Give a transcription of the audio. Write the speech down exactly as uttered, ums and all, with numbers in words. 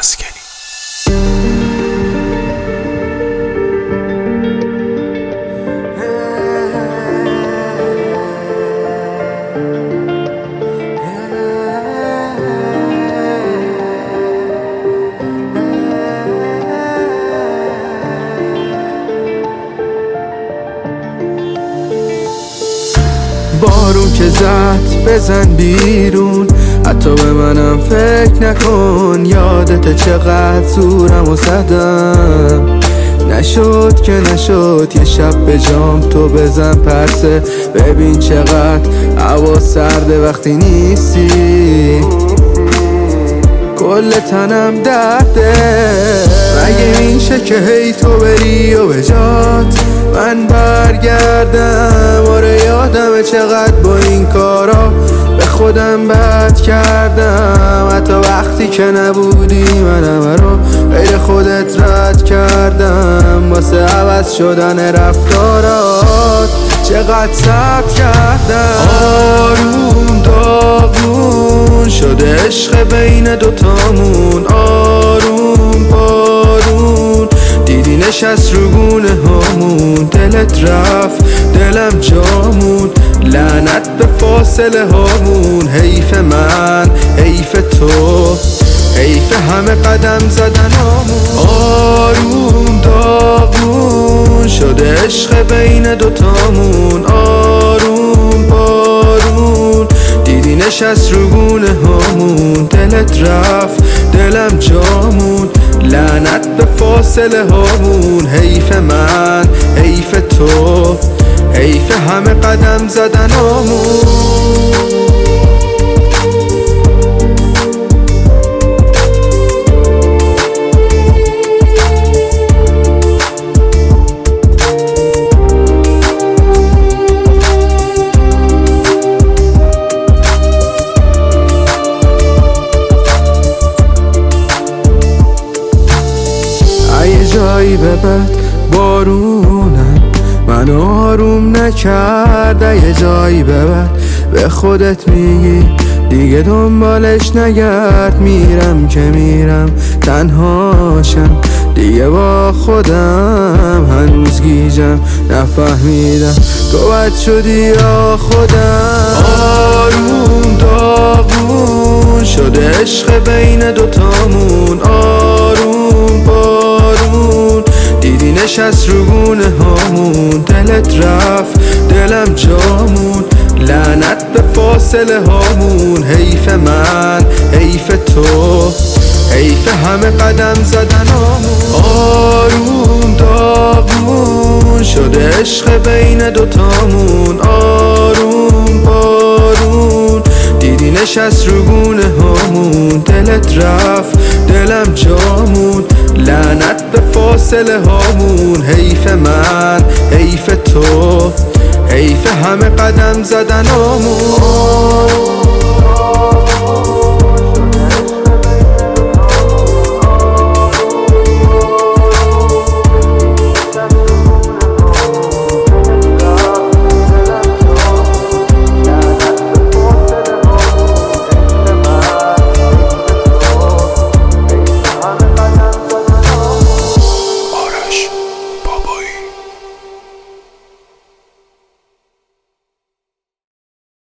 مسکنی. بارون که زد بزن بیرون، حتی به منم فکر نکن. یادت چقدر زورم و زدم، نشد که نشد. یه شب به جام تو بزن پرسه، ببین چقدر هوا سرده وقتی نیستی. کل تنم درده، مگه میشه که هی تو بری و به جات من برگردم؟ آره یادمه چقدر با این کارا به خودم بد کردم. حتی وقتی که نبودی من همه رو غیر خودت رد کردم. واسه عوض شدن رفتارات چقدر صبر کردم. آروم داغون شده عشق بین دوتامون، آروم بارون دیدی نشست رو گونه هامون. دلت رفت دلم جامون، لعنت به فاصله هامون. حیف من حیف تو، حیف همه قدم زدن هامون. آروم داغون شده عشق بین دوتامون، آروم بارون دیدی نشست رو گونه هامون. دلت رفت دلم جامون، لعنت به فاصله هامون. حیف من حیف تو، حیف همه قدم زدن هامون. جایی به بعد بارونم منو آروم نکرده. یه جایی به بعد به خودت میگی دیگه دنبالش نگرد. میرم که میرم تنهاشم دیگه با خودم، هنوز گیجم نفهمیدم تو بد شدی یا خودم. آروم داغون شده عشق بین دوتامون، آروم بارون دیدی نشست رو گونه هامون. دلت رفت دلم جامون، لعنت به فاصله هامون. حیف من حیف تو، حیف همه قدم زدن هامون. آروم داغون شده عشق بین دوتامون، آروم بارون دیدی نشست رو گونه هامون. دلت رفت دلم جامون، لعنت به فاصله هامون. حیف من حیف تو، حیف همه قدم زدن هامون.